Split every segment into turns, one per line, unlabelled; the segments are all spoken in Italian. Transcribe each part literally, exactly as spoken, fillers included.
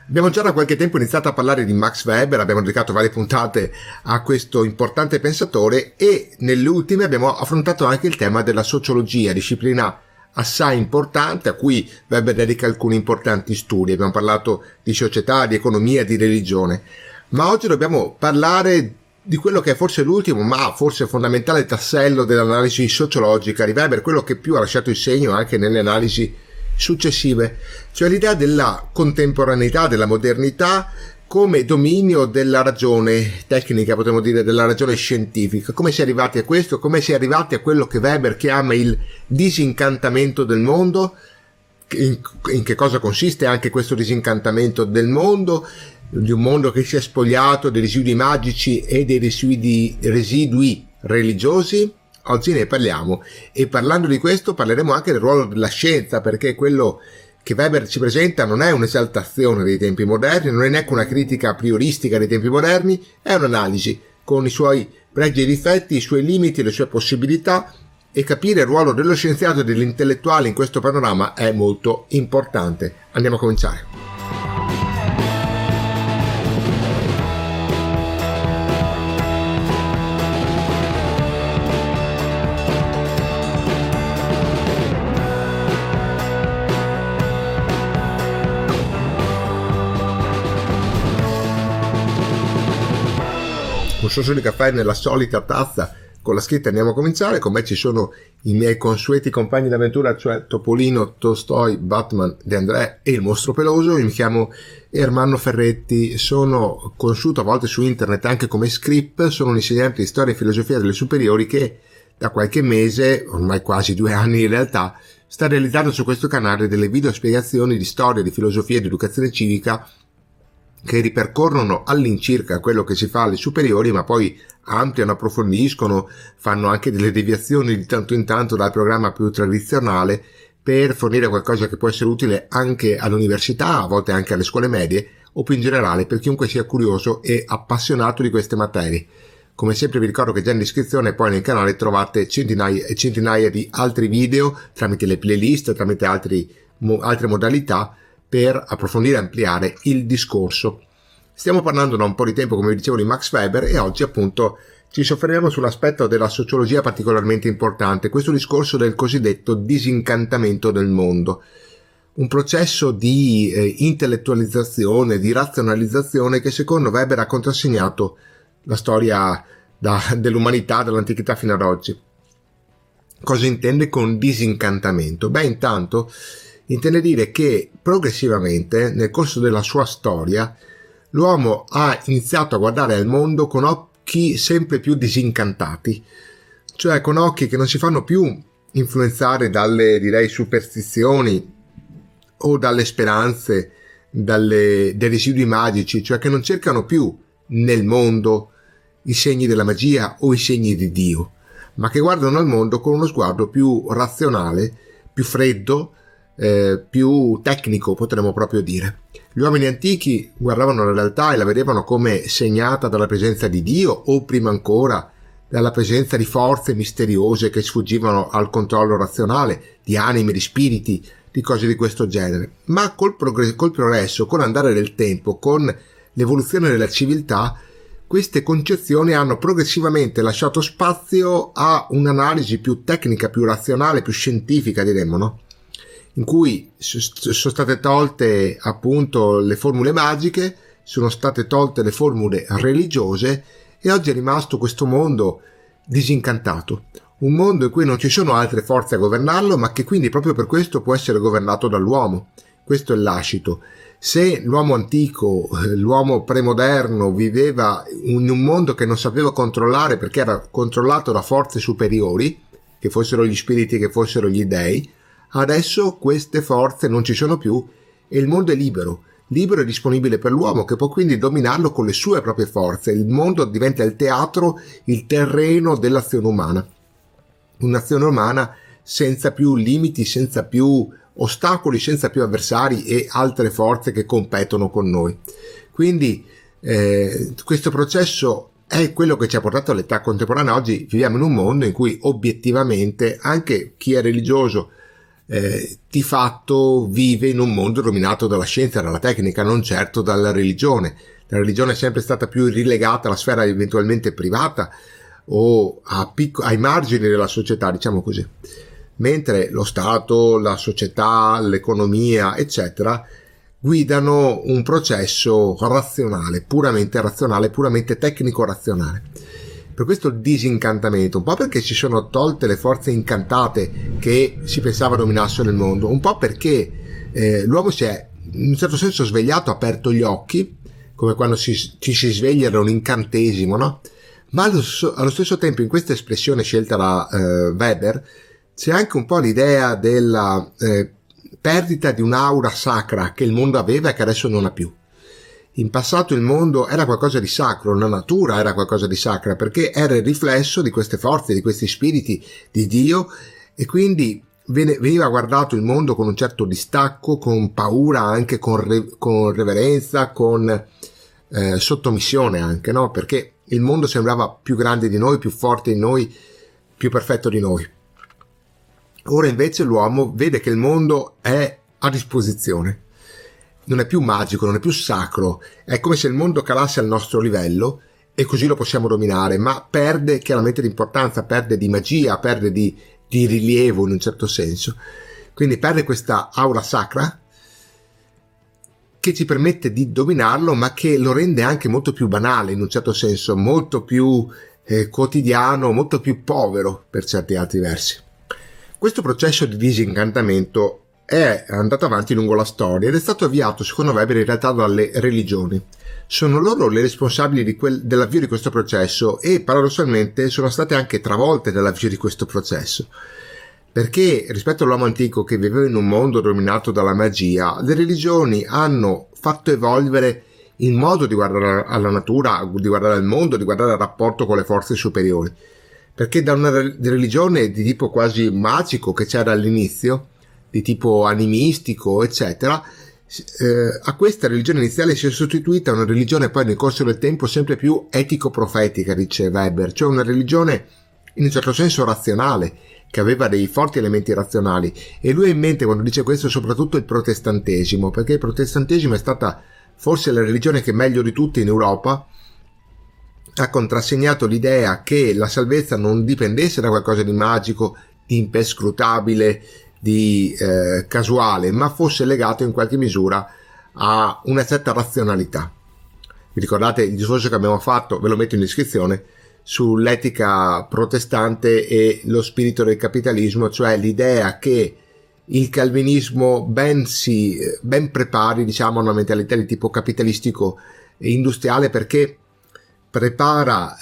Abbiamo già da qualche tempo iniziato a parlare di Max Weber, abbiamo dedicato varie puntate a questo importante pensatore e nelle ultime abbiamo affrontato anche il tema della sociologia, disciplina assai importante a cui Weber dedica alcuni importanti studi. Abbiamo parlato di società, di economia, di religione, ma oggi dobbiamo parlare di quello che è forse l'ultimo, ma forse fondamentale tassello dell'analisi sociologica di Weber, quello che più ha lasciato il segno anche nelle analisi successive, cioè l'idea della contemporaneità, della modernità come dominio della ragione tecnica, potremmo dire della ragione scientifica. Come si è arrivati a questo? Come si è arrivati a quello che Weber chiama il disincantamento del mondo? In, in che cosa consiste anche questo disincantamento del mondo? Di un mondo che si è spogliato dei residui magici e dei residui, residui religiosi? Oggi ne parliamo, e parlando di questo parleremo anche del ruolo della scienza, perché quello che Weber ci presenta non è un'esaltazione dei tempi moderni, non è neanche una critica a prioristica dei tempi moderni, è un'analisi con i suoi pregi e difetti, i suoi limiti, le sue possibilità, e capire il ruolo dello scienziato e dell'intellettuale in questo panorama è molto importante. Andiamo a cominciare. Un sorso di caffè nella solita tazza con la scritta andiamo a cominciare. Con me ci sono i miei consueti compagni d'avventura, cioè Topolino, Tolstoi, Batman, De André e il mostro peloso. Io mi chiamo Ermanno Ferretti, sono conosciuto a volte su internet anche come Script, sono un insegnante di storia e filosofia delle superiori che da qualche mese, ormai quasi due anni in realtà, sta realizzando su questo canale delle video spiegazioni di storia, di filosofia e di educazione civica che ripercorrono all'incirca quello che si fa alle superiori, ma poi ampliano, approfondiscono, fanno anche delle deviazioni di tanto in tanto dal programma più tradizionale per fornire qualcosa che può essere utile anche all'università, a volte anche alle scuole medie, o più in generale per chiunque sia curioso e appassionato di queste materie. Come sempre vi ricordo che già in descrizione e poi nel canale trovate centinaia e centinaia di altri video tramite le playlist, tramite altri, mo, altre modalità, per approfondire e ampliare il discorso. Stiamo parlando da un po' di tempo, come vi dicevo, di Max Weber, e oggi appunto ci soffermiamo sull'aspetto della sociologia particolarmente importante, questo discorso del cosiddetto disincantamento del mondo, un processo di eh, intellettualizzazione, di razionalizzazione che secondo Weber ha contrassegnato la storia da, dell'umanità, dall'antichità fino ad oggi. Cosa intende con disincantamento? Beh, intanto intende dire che progressivamente nel corso della sua storia l'uomo ha iniziato a guardare al mondo con occhi sempre più disincantati, cioè con occhi che non si fanno più influenzare dalle, direi, superstizioni o dalle speranze, dalle, dai residui magici, cioè che non cercano più nel mondo i segni della magia o i segni di Dio, ma che guardano al mondo con uno sguardo più razionale, più freddo, Eh, più tecnico, potremmo proprio dire. Gli uomini antichi guardavano la realtà e la vedevano come segnata dalla presenza di Dio, o prima ancora dalla presenza di forze misteriose che sfuggivano al controllo razionale, di anime, di spiriti, di cose di questo genere. Ma col, progresso, col progresso, con l'andare del tempo, con l'evoluzione della civiltà, queste concezioni hanno progressivamente lasciato spazio a un'analisi più tecnica, più razionale, più scientifica, diremmo, no? In cui sono state tolte appunto le formule magiche, sono state tolte le formule religiose, e oggi è rimasto questo mondo disincantato, un mondo in cui non ci sono altre forze a governarlo, ma che quindi proprio per questo può essere governato dall'uomo. Questo è il lascito. Se l'uomo antico, l'uomo premoderno viveva in un mondo che non sapeva controllare perché era controllato da forze superiori, che fossero gli spiriti, che fossero gli dei, adesso queste forze non ci sono più e il mondo è libero, libero e disponibile per l'uomo, che può quindi dominarlo con le sue proprie forze. Il mondo diventa il teatro, il terreno dell'azione umana. Un'azione umana senza più limiti, senza più ostacoli, senza più avversari e altre forze che competono con noi. Quindi eh, questo processo è quello che ci ha portato all'età contemporanea. Oggi viviamo in un mondo in cui obiettivamente anche chi è religioso eh, di fatto vive in un mondo dominato dalla scienza e dalla tecnica, non certo dalla religione. La religione è sempre stata più rilegata alla sfera eventualmente privata o a picco- ai margini della società, diciamo così, mentre lo Stato, la società, l'economia, eccetera, guidano un processo razionale, puramente razionale, puramente tecnico-razionale. Per questo il disincantamento, un po' perché si sono tolte le forze incantate che si pensava dominassero il mondo, un po' perché eh, l'uomo si è in un certo senso svegliato, ha aperto gli occhi, come quando si, ci si sveglia da un incantesimo, no? Ma allo, allo stesso tempo in questa espressione scelta da eh, Weber c'è anche un po' l'idea della eh, perdita di un'aura sacra che il mondo aveva e che adesso non ha più. In passato il mondo era qualcosa di sacro, la natura era qualcosa di sacra, perché era il riflesso di queste forze, di questi spiriti di Dio, e quindi veniva guardato il mondo con un certo distacco, con paura, anche con, re, con reverenza, con eh, sottomissione anche, no? Perché il mondo sembrava più grande di noi, più forte di noi, più perfetto di noi. Ora invece l'uomo vede che il mondo è a disposizione, non è più magico, non è più sacro, è come se il mondo calasse al nostro livello e così lo possiamo dominare, ma perde chiaramente di importanza, perde di magia, perde di, di rilievo in un certo senso, quindi perde questa aura sacra che ci permette di dominarlo, ma che lo rende anche molto più banale in un certo senso, molto più eh, quotidiano, molto più povero per certi altri versi. Questo processo di disincantamento è andato avanti lungo la storia ed è stato avviato, secondo Weber, in realtà dalle religioni. Sono loro le responsabili di quel, dell'avvio di questo processo e paradossalmente sono state anche travolte dall'avvio di questo processo. Perché rispetto all'uomo antico che viveva in un mondo dominato dalla magia, le religioni hanno fatto evolvere il modo di guardare alla natura, di guardare al mondo, di guardare al rapporto con le forze superiori. Perché da una religione di tipo quasi magico che c'era all'inizio, di tipo animistico, eccetera, eh, a questa religione iniziale si è sostituita una religione poi nel corso del tempo sempre più etico-profetica, dice Weber, cioè una religione in un certo senso razionale, che aveva dei forti elementi razionali. E lui ha in mente, quando dice questo, soprattutto il protestantesimo, perché il protestantesimo è stata forse la religione che meglio di tutte in Europa ha contrassegnato l'idea che la salvezza non dipendesse da qualcosa di magico, di imperscrutabile, di eh, casuale, ma fosse legato in qualche misura a una certa razionalità. Vi ricordate il discorso che abbiamo fatto, ve lo metto in descrizione, sull'etica protestante e lo spirito del capitalismo, cioè l'idea che il calvinismo ben si ben prepari, diciamo, a una mentalità di tipo capitalistico e industriale, perché prepara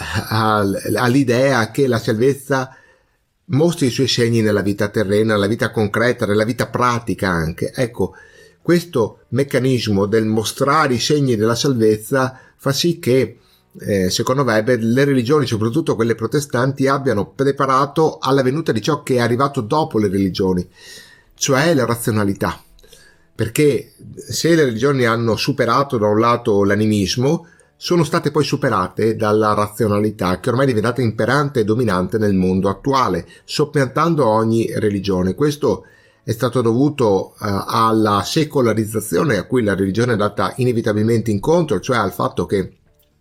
all'idea che la salvezza mostri i suoi segni nella vita terrena, nella vita concreta, nella vita pratica anche. Ecco, questo meccanismo del mostrare i segni della salvezza fa sì che, eh, secondo Weber, le religioni, soprattutto quelle protestanti, abbiano preparato alla venuta di ciò che è arrivato dopo le religioni, cioè la razionalità. Perché se le religioni hanno superato da un lato l'animismo, sono state poi superate dalla razionalità, che ormai è diventata imperante e dominante nel mondo attuale, soppiantando ogni religione. Questo è stato dovuto uh, alla secolarizzazione a cui la religione è andata inevitabilmente incontro, cioè al fatto che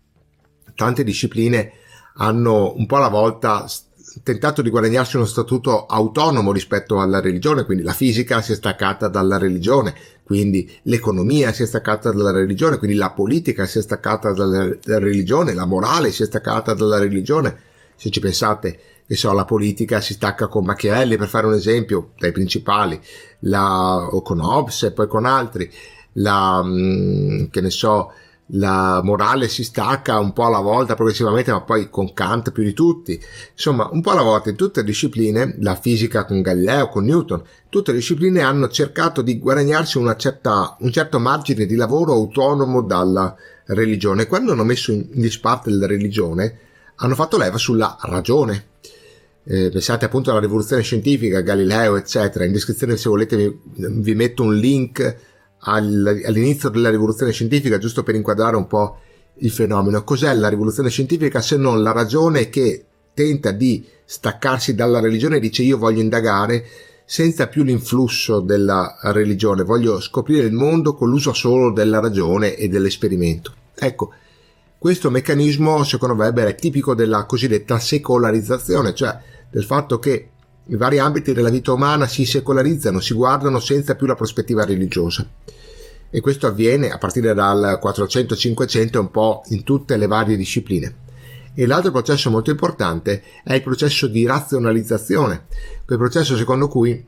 tante discipline hanno un po' alla volta tentato di guadagnarsi uno statuto autonomo rispetto alla religione, quindi la fisica si è staccata dalla religione, quindi l'economia si è staccata dalla religione, quindi la politica si è staccata dalla, dalla religione, la morale si è staccata dalla religione. Se ci pensate, che so, la politica si stacca con Machiavelli, per fare un esempio, dai principali, la, o con Hobbes e poi con altri, la, che ne so, la morale si stacca un po' alla volta progressivamente, ma poi con Kant più di tutti, insomma un po' alla volta in tutte le discipline, la fisica con Galileo, con Newton, tutte le discipline hanno cercato di guadagnarsi una certa, un certo margine di lavoro autonomo dalla religione. Quando hanno messo in disparte la religione hanno fatto leva sulla ragione. Eh, pensate appunto alla rivoluzione scientifica, Galileo eccetera. In descrizione, se volete, vi, vi metto un link all'inizio della rivoluzione scientifica, giusto per inquadrare un po' il fenomeno. Cos'è la rivoluzione scientifica se non la ragione che tenta di staccarsi dalla religione e dice: io voglio indagare senza più l'influsso della religione, voglio scoprire il mondo con l'uso solo della ragione e dell'esperimento. Ecco, questo meccanismo secondo Weber è tipico della cosiddetta secolarizzazione, cioè del fatto che i vari ambiti della vita umana si secolarizzano, si guardano senza più la prospettiva religiosa. E questo avviene a partire dal quattrocento cinquecento un po' in tutte le varie discipline. E l'altro processo molto importante è il processo di razionalizzazione, quel processo secondo cui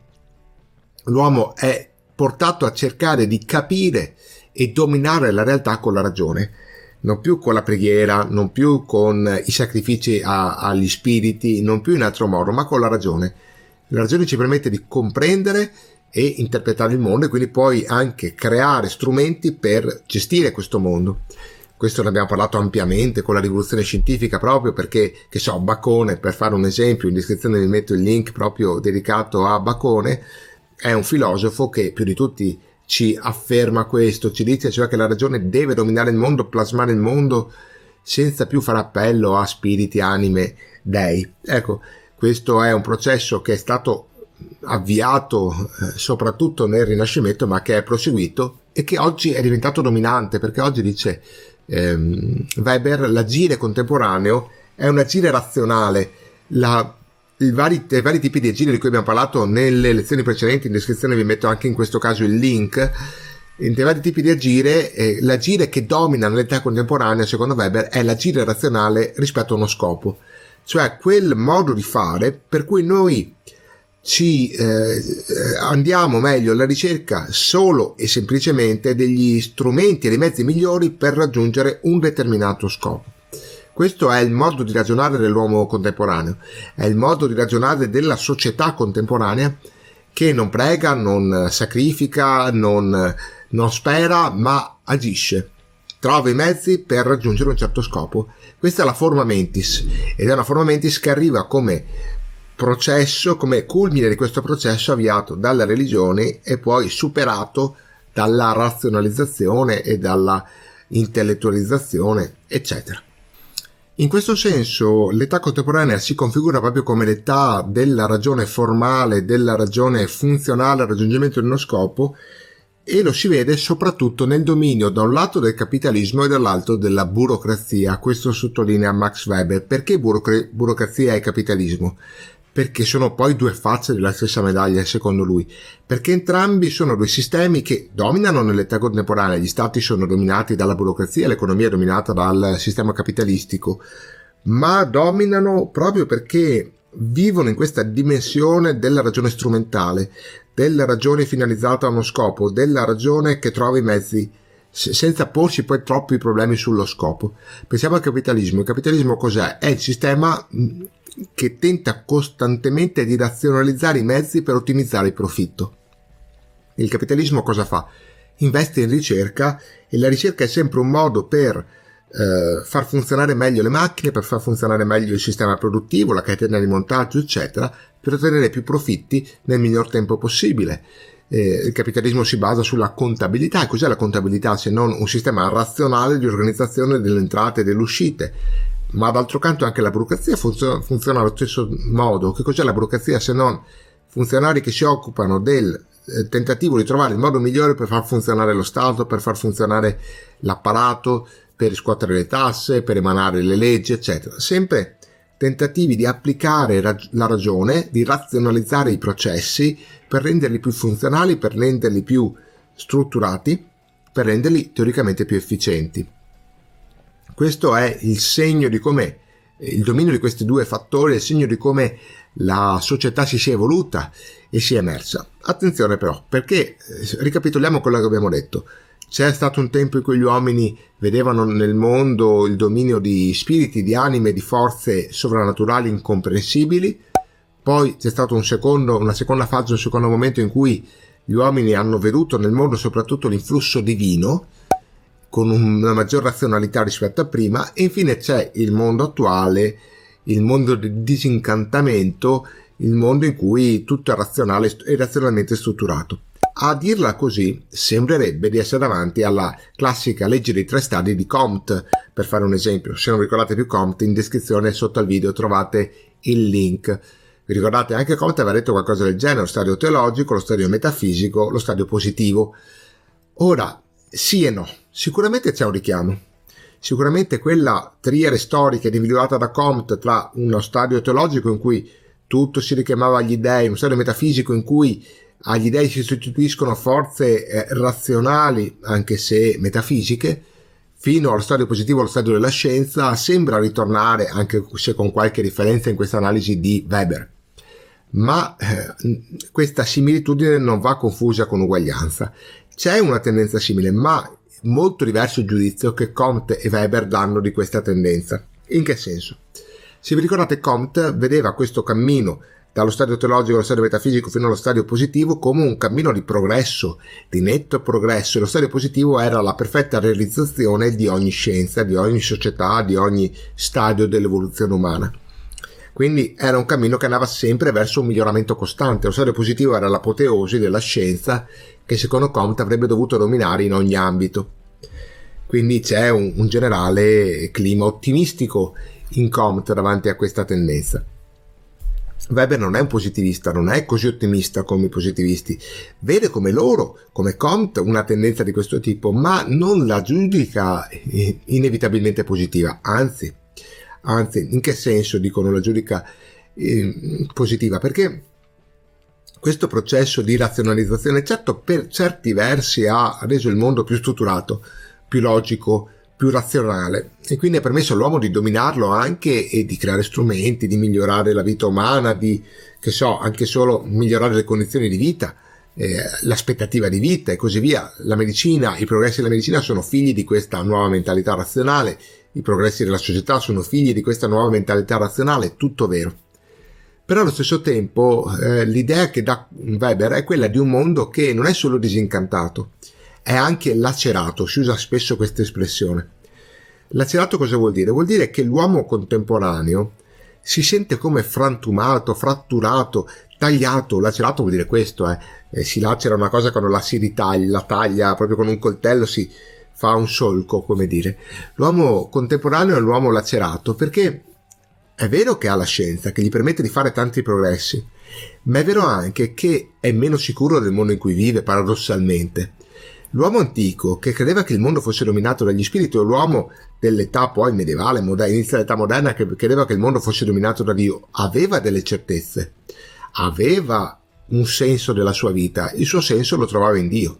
l'uomo è portato a cercare di capire e dominare la realtà con la ragione, non più con la preghiera, non più con i sacrifici a, agli spiriti, non più in altro modo, ma con la ragione. La ragione ci permette di comprendere e interpretare il mondo e quindi poi anche creare strumenti per gestire questo mondo. Questo ne abbiamo parlato ampiamente con la rivoluzione scientifica, proprio perché, che so, Bacone, per fare un esempio, in descrizione vi metto il link proprio dedicato a Bacone, è un filosofo che più di tutti ci afferma questo, ci dice cioè che la ragione deve dominare il mondo, plasmare il mondo senza più fare appello a spiriti, anime, dei. Ecco, questo è un processo che è stato avviato eh, soprattutto nel Rinascimento, ma che è proseguito e che oggi è diventato dominante, perché oggi dice ehm, Weber, l'agire contemporaneo è un agire razionale. La, i, vari, i vari tipi di agire di cui abbiamo parlato nelle lezioni precedenti, in descrizione vi metto anche in questo caso il link, in dei vari tipi di agire, eh, l'agire che domina nell'età contemporanea secondo Weber è l'agire razionale rispetto a uno scopo, cioè quel modo di fare per cui noi ci eh, andiamo meglio alla ricerca solo e semplicemente degli strumenti e dei mezzi migliori per raggiungere un determinato scopo. Questo è il modo di ragionare dell'uomo contemporaneo, è il modo di ragionare della società contemporanea che non prega, non sacrifica, non, non spera, ma agisce, trova i mezzi per raggiungere un certo scopo. Questa è la forma mentis ed è una forma mentis che arriva come processo, come culmine di questo processo avviato dalla religione e poi superato dalla razionalizzazione e dalla intellettualizzazione, eccetera. In questo senso l'età contemporanea si configura proprio come l'età della ragione formale, della ragione funzionale al raggiungimento di uno scopo, e lo si vede soprattutto nel dominio da un lato del capitalismo e dall'altro della burocrazia. Questo sottolinea Max Weber. Perché burocra- burocrazia e capitalismo? Perché sono poi due facce della stessa medaglia secondo lui, perché entrambi sono due sistemi che dominano nell'età contemporanea. Gli stati sono dominati dalla burocrazia, l'economia è dominata dal sistema capitalistico, ma dominano proprio perché vivono in questa dimensione della ragione strumentale, della ragione finalizzata a uno scopo, della ragione che trova i mezzi senza porsi poi troppi problemi sullo scopo. Pensiamo al capitalismo. Il capitalismo cos'è? È il sistema che tenta costantemente di razionalizzare i mezzi per ottimizzare il profitto. Il capitalismo cosa fa? Investe in ricerca, e la ricerca è sempre un modo per eh, far funzionare meglio le macchine, per far funzionare meglio il sistema produttivo, la catena di montaggio, eccetera, per ottenere più profitti nel miglior tempo possibile. Eh, il capitalismo si basa sulla contabilità. Cos'è la contabilità se non un sistema razionale di organizzazione delle entrate e delle uscite? Ma d'altro canto anche la burocrazia funziona, funziona allo stesso modo. Che cos'è la burocrazia se non funzionari che si occupano del eh, tentativo di trovare il modo migliore per far funzionare lo Stato, per far funzionare l'apparato, per riscuotere le tasse, per emanare le leggi, eccetera. Sempre tentativi di applicare rag- la ragione, di razionalizzare i processi per renderli più funzionali, per renderli più strutturati, per renderli teoricamente più efficienti. Questo è il segno di come il dominio di questi due fattori è il segno di come la società si sia evoluta e si è emersa. Attenzione però, perché ricapitoliamo quello che abbiamo detto. C'è stato un tempo in cui gli uomini vedevano nel mondo il dominio di spiriti, di anime, di forze sovrannaturali incomprensibili. Poi c'è stato un secondo, una seconda fase, un secondo momento in cui gli uomini hanno veduto nel mondo soprattutto l'influsso divino, con una maggior razionalità rispetto a prima. E infine c'è il mondo attuale, il mondo del disincantamento, il mondo in cui tutto è razionale e razionalmente strutturato. A dirla così sembrerebbe di essere davanti alla classica legge dei tre stadi di Comte, per fare un esempio. Se non ricordate più Comte, in descrizione sotto al video trovate il link. Vi ricordate anche Comte aveva detto qualcosa del genere: lo stadio teologico, lo stadio metafisico, lo stadio positivo. Ora, sì e no, sicuramente c'è un richiamo. Sicuramente quella triade storica individuata da Comte tra uno stadio teologico in cui tutto si richiamava agli dei, uno stadio metafisico in cui agli dei si sostituiscono forze eh, razionali, anche se metafisiche, fino allo stadio positivo, allo stadio della scienza, sembra ritornare, anche se con qualche differenza in questa analisi di Weber. Ma eh, questa similitudine non va confusa con uguaglianza. C'è una tendenza simile, ma molto diverso il giudizio che Comte e Weber danno di questa tendenza. In che senso? Se vi ricordate, Comte vedeva questo cammino dallo stadio teologico allo stadio metafisico fino allo stadio positivo come un cammino di progresso, di netto progresso, e lo stadio positivo era la perfetta realizzazione di ogni scienza, di ogni società, di ogni stadio dell'evoluzione umana. Quindi era un cammino che andava sempre verso un miglioramento costante. Lo stadio positivo era l'apoteosi della scienza che secondo Comte avrebbe dovuto dominare in ogni ambito. Quindi c'è un, un generale clima ottimistico in Comte davanti a questa tendenza. Weber non è un positivista, non è così ottimista come i positivisti, vede come loro, come Comte, una tendenza di questo tipo, ma non la giudica inevitabilmente positiva, anzi, anzi, in che senso dicono la giudica eh, positiva? Perché questo processo di razionalizzazione, certo, per certi versi ha reso il mondo più strutturato, più logico, più razionale, e quindi ha permesso all'uomo di dominarlo anche e di creare strumenti, di migliorare la vita umana, di, che so, anche solo migliorare le condizioni di vita, eh, l'aspettativa di vita e così via. La medicina, i progressi della medicina sono figli di questa nuova mentalità razionale, i progressi della società sono figli di questa nuova mentalità razionale, tutto vero. Però allo stesso tempo eh, l'idea che dà Weber è quella di un mondo che non è solo disincantato, è anche lacerato. Si usa spesso questa espressione. Lacerato cosa vuol dire? Vuol dire che l'uomo contemporaneo si sente come frantumato, fratturato, tagliato. Lacerato vuol dire questo, eh. Eh, si lacera una cosa quando la si ritaglia, la taglia proprio con un coltello, si fa un solco, come dire. L'uomo contemporaneo è l'uomo lacerato perché è vero che ha la scienza che gli permette di fare tanti progressi, ma è vero anche che è meno sicuro del mondo in cui vive, paradossalmente. L'uomo antico, che credeva che il mondo fosse dominato dagli spiriti, o l'uomo dell'età poi medievale, moderna, inizio dell'età moderna, che credeva che il mondo fosse dominato da Dio, aveva delle certezze, aveva un senso della sua vita, il suo senso lo trovava in Dio.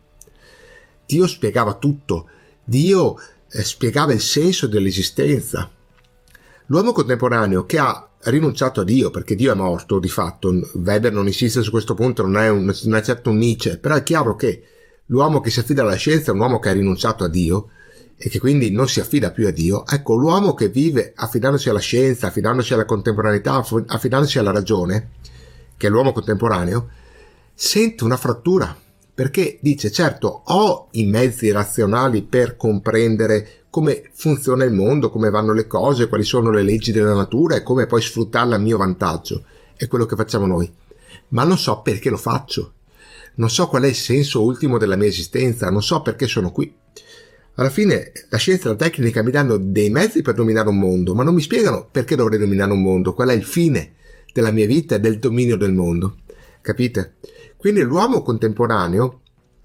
Dio spiegava tutto, Dio eh, spiegava il senso dell'esistenza. L'uomo contemporaneo che ha rinunciato a Dio, perché Dio è morto di fatto, Weber non insiste su questo punto, non è, un, non è certo un Nietzsche, però è chiaro che l'uomo che si affida alla scienza è un uomo che ha rinunciato a Dio e che quindi non si affida più a Dio. Ecco, l'uomo che vive affidandosi alla scienza, affidandosi alla contemporaneità, affidandosi alla ragione, che è l'uomo contemporaneo, sente una frattura, perché dice: certo, ho i mezzi razionali per comprendere come funziona il mondo, come vanno le cose, quali sono le leggi della natura e come poi sfruttarle a mio vantaggio. È quello che facciamo noi. Ma non so perché lo faccio. Non so qual è il senso ultimo della mia esistenza, non so perché sono qui. Alla fine la scienza e la tecnica mi danno dei mezzi per dominare un mondo, ma non mi spiegano perché dovrei dominare un mondo, qual è il fine della mia vita e del dominio del mondo. Capite? Quindi l'uomo contemporaneo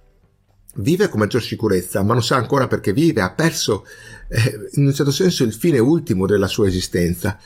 vive con maggior sicurezza, ma non sa ancora perché vive, ha perso eh, in un certo senso il fine ultimo della sua esistenza.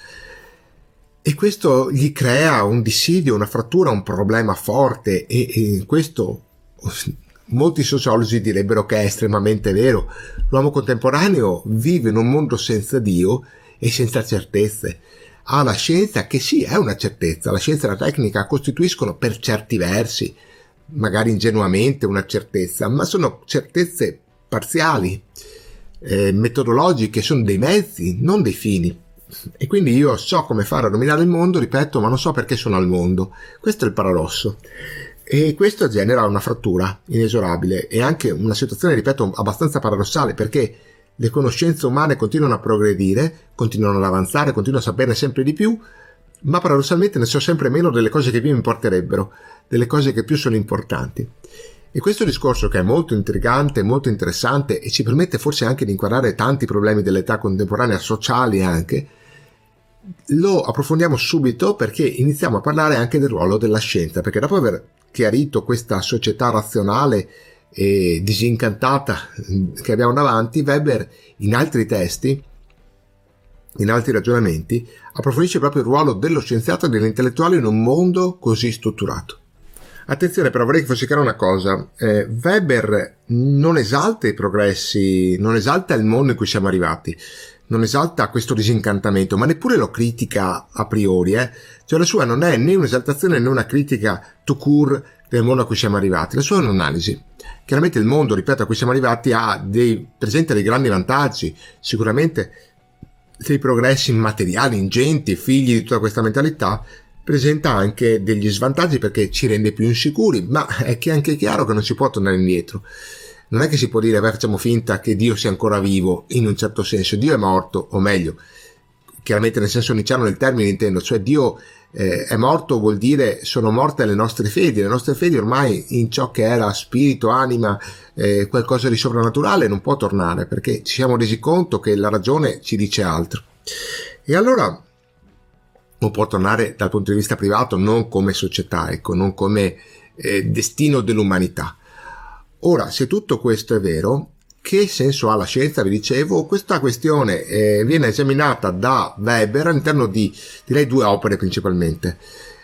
E questo gli crea un dissidio, una frattura, un problema forte, e, e questo molti sociologi direbbero che è estremamente vero. L'uomo contemporaneo vive in un mondo senza Dio e senza certezze. Ha la scienza che sì, è una certezza, la scienza e la tecnica costituiscono per certi versi, magari ingenuamente, una certezza, ma sono certezze parziali, eh, metodologiche, sono dei mezzi, non dei fini. E quindi io so come fare a dominare il mondo, ripeto, ma non so perché sono al mondo. Questo è il paradosso. E questo genera una frattura inesorabile e anche una situazione, ripeto, abbastanza paradossale, perché le conoscenze umane continuano a progredire, continuano ad avanzare, continuano a saperne sempre di più, ma paradossalmente ne so sempre meno delle cose che più mi importerebbero, delle cose che più sono importanti. E questo discorso, che è molto intrigante, molto interessante e ci permette forse anche di inquadrare tanti problemi dell'età contemporanea, sociali anche, lo approfondiamo subito, perché iniziamo a parlare anche del ruolo della scienza, perché dopo aver chiarito questa società razionale e disincantata che abbiamo davanti, Weber in altri testi, in altri ragionamenti, approfondisce proprio il ruolo dello scienziato e dell'intellettuale in un mondo così strutturato. Attenzione però, vorrei che fosse chiara una cosa, eh, Weber non esalta i progressi, non esalta il mondo in cui siamo arrivati, non esalta questo disincantamento, ma neppure lo critica a priori, eh? Cioè la sua non è né un'esaltazione né una critica tout court del mondo a cui siamo arrivati, la sua è un'analisi. Chiaramente il mondo, ripeto, a cui siamo arrivati ha dei, presenta dei grandi vantaggi, sicuramente dei progressi materiali ingenti, figli di tutta questa mentalità, presenta anche degli svantaggi perché ci rende più insicuri, ma è che anche chiaro che non si può tornare indietro. Non è che si può dire, beh, facciamo finta che Dio sia ancora vivo, in un certo senso. Dio è morto, o meglio, chiaramente nel senso nicciano del termine intendo, cioè Dio eh, è morto vuol dire sono morte le nostre fedi, le nostre fedi ormai in ciò che era spirito, anima, eh, qualcosa di soprannaturale non può tornare, perché ci siamo resi conto che la ragione ci dice altro. E allora non può tornare dal punto di vista privato, non come società, ecco, non come eh, destino dell'umanità. Ora, se tutto questo è vero, che senso ha la scienza? Vi dicevo, questa questione eh, viene esaminata da Weber all'interno di, direi, due opere principalmente,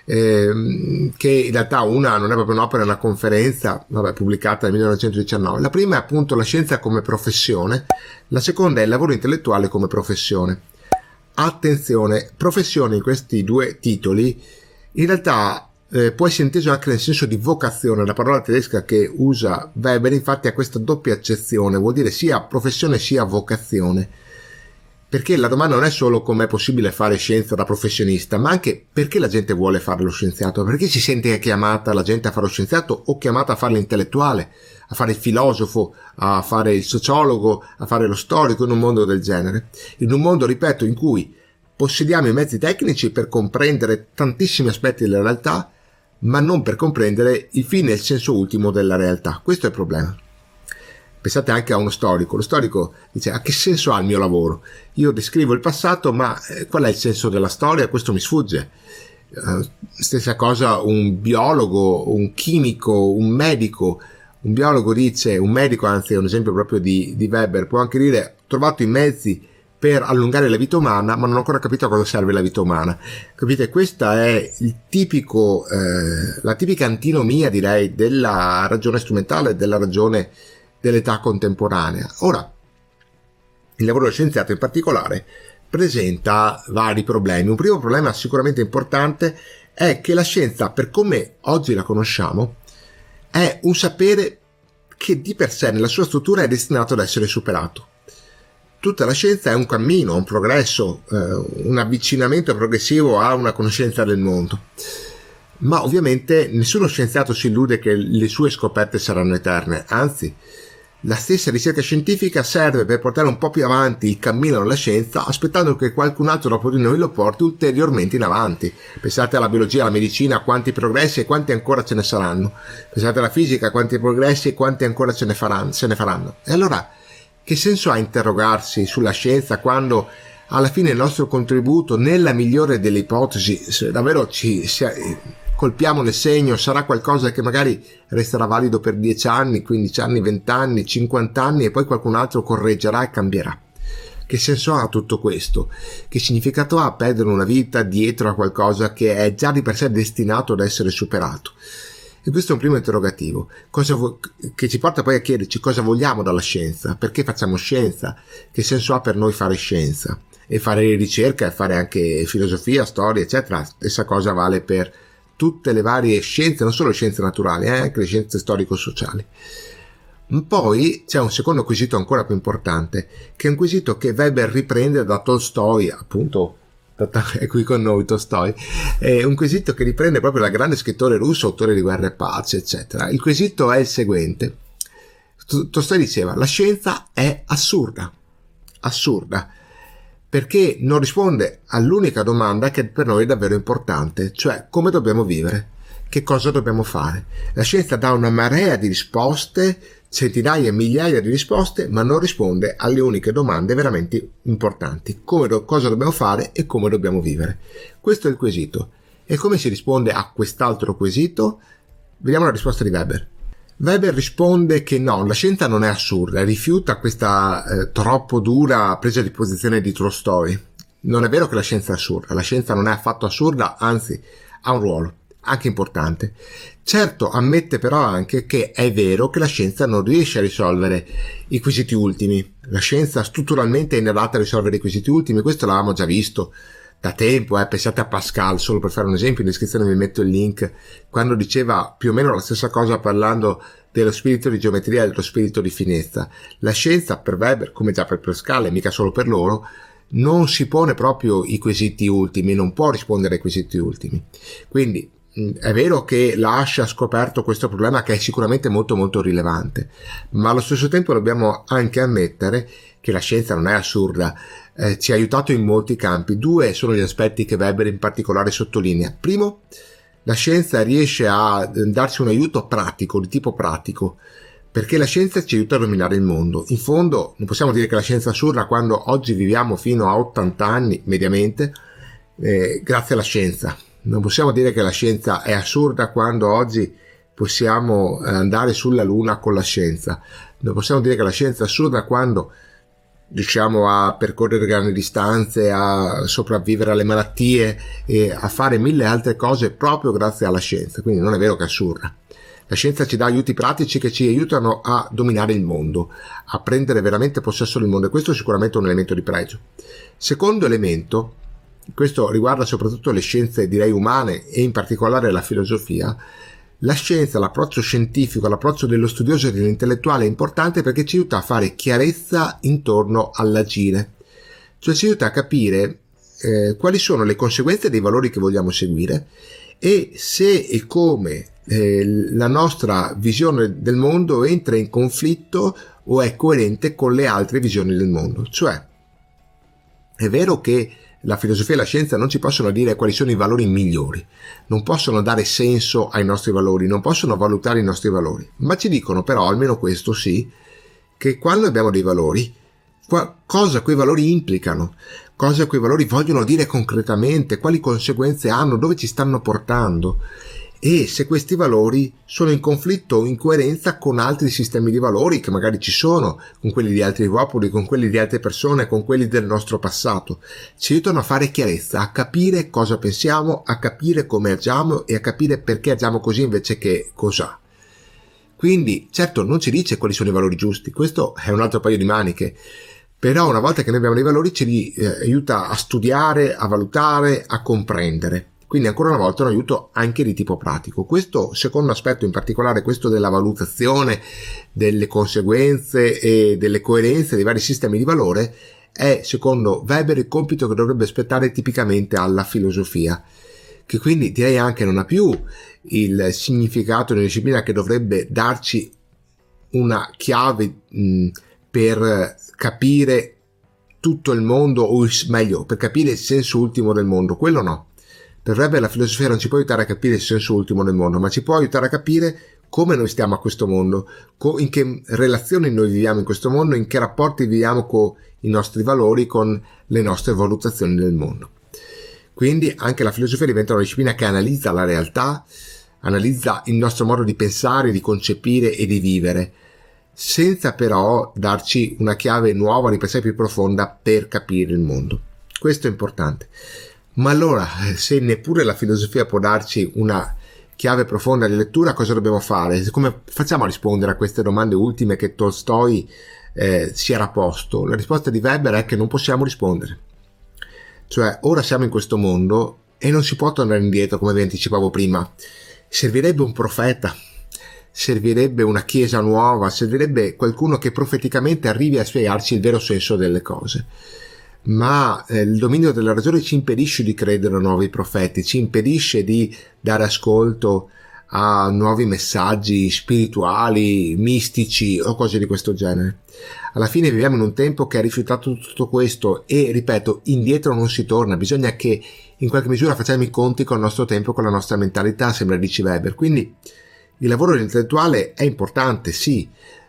eh, che in realtà una non è proprio un'opera, è una conferenza, vabbè, pubblicata nel millenovecentodiciannove. La prima è appunto la scienza come professione, la seconda è il lavoro intellettuale come professione. Attenzione, professione in questi due titoli in realtà Eh, può essere inteso anche nel senso di vocazione. La parola tedesca che usa Weber infatti ha questa doppia accezione, vuol dire sia professione sia vocazione, perché la domanda non è solo com'è possibile fare scienza da professionista, ma anche perché la gente vuole fare lo scienziato, perché si sente chiamata la gente a fare lo scienziato o chiamata a fare l'intellettuale, a fare il filosofo, a fare il sociologo, a fare lo storico in un mondo del genere, in un mondo, ripeto, in cui possediamo i mezzi tecnici per comprendere tantissimi aspetti della realtà, ma non per comprendere il fine e il senso ultimo della realtà. Questo è il problema. Pensate anche a uno storico. Lo storico dice: a che senso ha il mio lavoro? Io descrivo il passato, ma eh, qual è il senso della storia? Questo mi sfugge. Uh, stessa cosa un biologo, un chimico, un medico. Un biologo dice, un medico, anzi è un esempio proprio di, di Weber, può anche dire: ho trovato i mezzi per allungare la vita umana, ma non ho ancora capito a cosa serve la vita umana. Capite? Questa è il tipico, eh, la tipica antinomia, direi, della ragione strumentale, della ragione dell'età contemporanea. Ora, il lavoro dello scienziato in particolare presenta vari problemi. Un primo problema sicuramente importante è che la scienza, per come oggi la conosciamo, è un sapere che di per sé nella sua struttura è destinato ad essere superato. Tutta la scienza è un cammino, un progresso, eh, un avvicinamento progressivo a una conoscenza del mondo. Ma ovviamente nessuno scienziato si illude che le sue scoperte saranno eterne, anzi, la stessa ricerca scientifica serve per portare un po' più avanti il cammino della scienza, aspettando che qualcun altro dopo di noi lo porti ulteriormente in avanti. Pensate alla biologia, alla medicina, quanti progressi e quanti ancora ce ne saranno. Pensate alla fisica, quanti progressi e quanti ancora ce ne faranno. Se ne faranno. E allora, che senso ha interrogarsi sulla scienza quando alla fine il nostro contributo, nella migliore delle ipotesi, se davvero ci si, colpiamo nel segno, sarà qualcosa che magari resterà valido per dieci anni, quindici anni, venti anni, cinquanta anni e poi qualcun altro correggerà e cambierà. Che senso ha tutto questo? Che significato ha perdere una vita dietro a qualcosa che è già di per sé destinato ad essere superato? E questo è un primo interrogativo, cosa vo- che ci porta poi a chiederci cosa vogliamo dalla scienza, perché facciamo scienza, che senso ha per noi fare scienza e fare ricerca e fare anche filosofia, storia, eccetera. Stessa cosa vale per tutte le varie scienze, non solo scienze naturali, eh, anche le scienze storico-sociali. Poi c'è un secondo quesito ancora più importante, che è un quesito che Weber riprende da Tolstoi, appunto. È qui con noi Tolstoi, è un quesito che riprende proprio dal grande scrittore russo, autore di Guerra e Pace, eccetera. Il quesito è il seguente: Tolstoi diceva: la scienza è assurda, assurda, perché non risponde all'unica domanda che per noi è davvero importante, cioè come dobbiamo vivere, che cosa dobbiamo fare. La scienza dà una marea di risposte centinaia e migliaia di risposte, ma non risponde alle uniche domande veramente importanti: come do, cosa dobbiamo fare e come dobbiamo vivere. Questo è il quesito. E come si risponde a quest'altro quesito? Vediamo la risposta di Weber. Weber risponde che no, la scienza non è assurda, rifiuta questa eh, troppo dura presa di posizione di Tolstoi. Non è vero che la scienza è assurda, la scienza non è affatto assurda, anzi ha un ruolo anche importante. Certo, ammette però anche che è vero che la scienza non riesce a risolvere i quesiti ultimi. La scienza strutturalmente è inadatta a risolvere i quesiti ultimi, questo l'avevamo già visto da tempo, eh. Pensate a Pascal, solo per fare un esempio, in descrizione vi metto il link, quando diceva più o meno la stessa cosa parlando dello spirito di geometria e dello spirito di finezza. La scienza per Weber, come già per Pascal e mica solo per loro, non si pone proprio i quesiti ultimi, non può rispondere ai quesiti ultimi. Quindi è vero che Lasch ha scoperto questo problema, che è sicuramente molto molto rilevante, ma allo stesso tempo dobbiamo anche ammettere che la scienza non è assurda, eh, ci ha aiutato in molti campi. Due sono gli aspetti che Weber in particolare sottolinea. Primo, la scienza riesce a darci un aiuto pratico, di tipo pratico, perché la scienza ci aiuta a dominare il mondo. In fondo non possiamo dire che la scienza è assurda quando oggi viviamo fino a ottanta anni mediamente eh, grazie alla scienza. Non possiamo dire che la scienza è assurda quando oggi possiamo andare sulla Luna con la scienza. Non possiamo dire che la scienza è assurda quando riusciamo a percorrere grandi distanze, a sopravvivere alle malattie e a fare mille altre cose proprio grazie alla scienza. Quindi non è vero che è assurda. La scienza ci dà aiuti pratici che ci aiutano a dominare il mondo, a prendere veramente possesso del mondo, e questo è sicuramente un elemento di pregio. Secondo elemento, questo riguarda soprattutto le scienze, direi, umane e in particolare la filosofia. La scienza, l'approccio scientifico, l'approccio dello studioso e dell'intellettuale è importante perché ci aiuta a fare chiarezza intorno all'agire, cioè ci aiuta a capire eh, quali sono le conseguenze dei valori che vogliamo seguire e se e come eh, la nostra visione del mondo entra in conflitto o è coerente con le altre visioni del mondo. Cioè, è vero che la filosofia e la scienza non ci possono dire quali sono i valori migliori, non possono dare senso ai nostri valori, non possono valutare i nostri valori, ma ci dicono però, almeno questo sì, che quando abbiamo dei valori, cosa quei valori implicano, cosa quei valori vogliono dire concretamente, quali conseguenze hanno, dove ci stanno portando, e se questi valori sono in conflitto o in coerenza con altri sistemi di valori che magari ci sono, con quelli di altri popoli, con quelli di altre persone, con quelli del nostro passato. Ci aiutano a fare chiarezza, a capire cosa pensiamo, a capire come agiamo e a capire perché agiamo così invece che cos'ha. Quindi, certo, non ci dice quali sono i valori giusti, questo è un altro paio di maniche, però una volta che noi abbiamo dei valori ci eh, aiuta a studiare, a valutare, a comprendere. Quindi ancora una volta un aiuto anche di tipo pratico. Questo secondo aspetto in particolare, questo della valutazione delle conseguenze e delle coerenze dei vari sistemi di valore, è secondo Weber il compito che dovrebbe spettare tipicamente alla filosofia, che quindi direi anche non ha più il significato di una disciplina che dovrebbe darci una chiave mh, per capire tutto il mondo, o meglio, per capire il senso ultimo del mondo. Quello no. Per Weber la filosofia non ci può aiutare a capire il senso ultimo del mondo, ma ci può aiutare a capire come noi stiamo a questo mondo, in che relazioni noi viviamo in questo mondo, in che rapporti viviamo con i nostri valori, con le nostre valutazioni del mondo. Quindi anche la filosofia diventa una disciplina che analizza la realtà, analizza il nostro modo di pensare, di concepire e di vivere, senza però darci una chiave nuova, di per sé più profonda per capire il mondo. Questo è importante. Ma allora, se neppure la filosofia può darci una chiave profonda di lettura, cosa dobbiamo fare? Come facciamo a rispondere a queste domande ultime che Tolstoi eh, si era posto? La risposta di Weber è che non possiamo rispondere. Cioè, ora siamo in questo mondo e non si può tornare indietro, come vi anticipavo prima. Servirebbe un profeta, servirebbe una chiesa nuova, servirebbe qualcuno che profeticamente arrivi a spiegarci il vero senso delle cose. Ma eh, il dominio della ragione ci impedisce di credere a nuovi profeti, ci impedisce di dare ascolto a nuovi messaggi spirituali, mistici o cose di questo genere. Alla fine viviamo in un tempo che ha rifiutato tutto questo e, ripeto, indietro non si torna, bisogna che in qualche misura facciamo i conti con il nostro tempo, con la nostra mentalità, sembra dice Weber. Quindi il lavoro dell'intellettuale è importante, sì,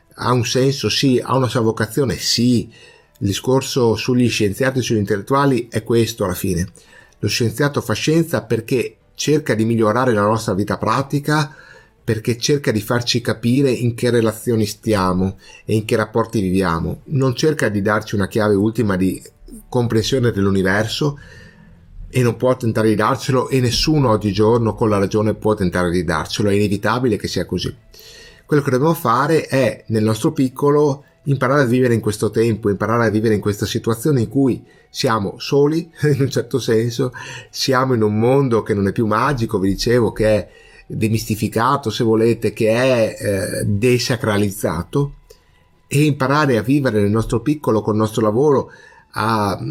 ha un senso? Sì. Ha una sua vocazione? Sì. Il discorso sugli scienziati e sugli intellettuali è questo alla fine. Lo scienziato fa scienza perché cerca di migliorare la nostra vita pratica, perché cerca di farci capire in che relazioni stiamo e in che rapporti viviamo. Non cerca di darci una chiave ultima di comprensione dell'universo, e non può tentare di darcelo, e nessuno oggigiorno con la ragione può tentare di darcelo. È inevitabile che sia così. Quello che dobbiamo fare è, nel nostro piccolo, imparare a vivere in questo tempo, imparare a vivere in questa situazione in cui siamo soli, in un certo senso, siamo in un mondo che non è più magico, vi dicevo, che è demistificato, se volete, che è eh, desacralizzato, e imparare a vivere nel nostro piccolo, col nostro lavoro, a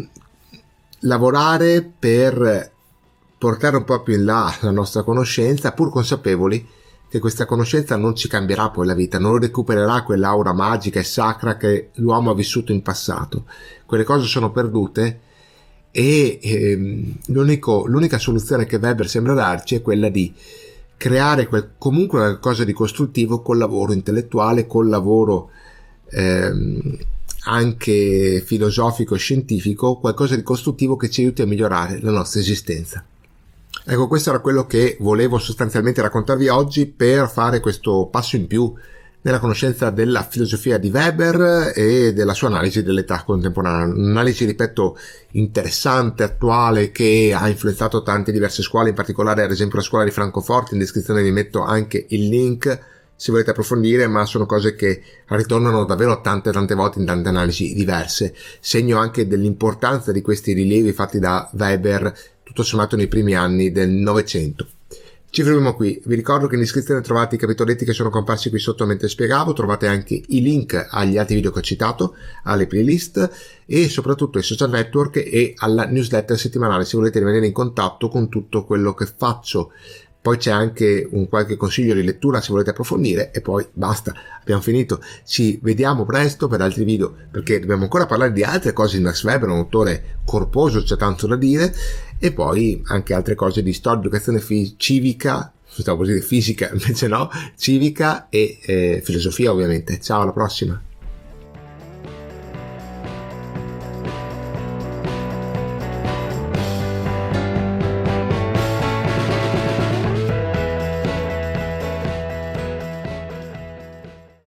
lavorare per portare un po' più in là la nostra conoscenza, pur consapevoli che questa conoscenza non ci cambierà poi la vita, non recupererà quell'aura magica e sacra che l'uomo ha vissuto in passato. Quelle cose sono perdute, e ehm, l'unico, l'unica soluzione che Weber sembra darci è quella di creare quel, comunque qualcosa di costruttivo col lavoro intellettuale, col lavoro ehm, anche filosofico e scientifico, qualcosa di costruttivo che ci aiuti a migliorare la nostra esistenza. Ecco, questo era quello che volevo sostanzialmente raccontarvi oggi per fare questo passo in più nella conoscenza della filosofia di Weber e della sua analisi dell'età contemporanea. Un'analisi, ripeto, interessante, attuale, che ha influenzato tante diverse scuole, in particolare ad esempio la scuola di Francoforte. In descrizione vi metto anche il link se volete approfondire, ma sono cose che ritornano davvero tante tante volte in tante analisi diverse, segno anche dell'importanza di questi rilievi fatti da Weber tutto sommato nei primi anni del Novecento. Ci fermiamo qui. Vi ricordo che in descrizione trovate i capitoletti che sono comparsi qui sotto mentre spiegavo, trovate anche i link agli altri video che ho citato, alle playlist e soprattutto ai social network e alla newsletter settimanale se volete rimanere in contatto con tutto quello che faccio. Poi c'è anche un qualche consiglio di lettura se volete approfondire, e poi basta, abbiamo finito. Ci vediamo presto per altri video, perché dobbiamo ancora parlare di altre cose di Max Weber, un autore corposo, c'è tanto da dire, e poi anche altre cose di storia, educazione fi- civica, stavo per dire fisica, invece no, civica e eh, filosofia ovviamente. Ciao, alla prossima!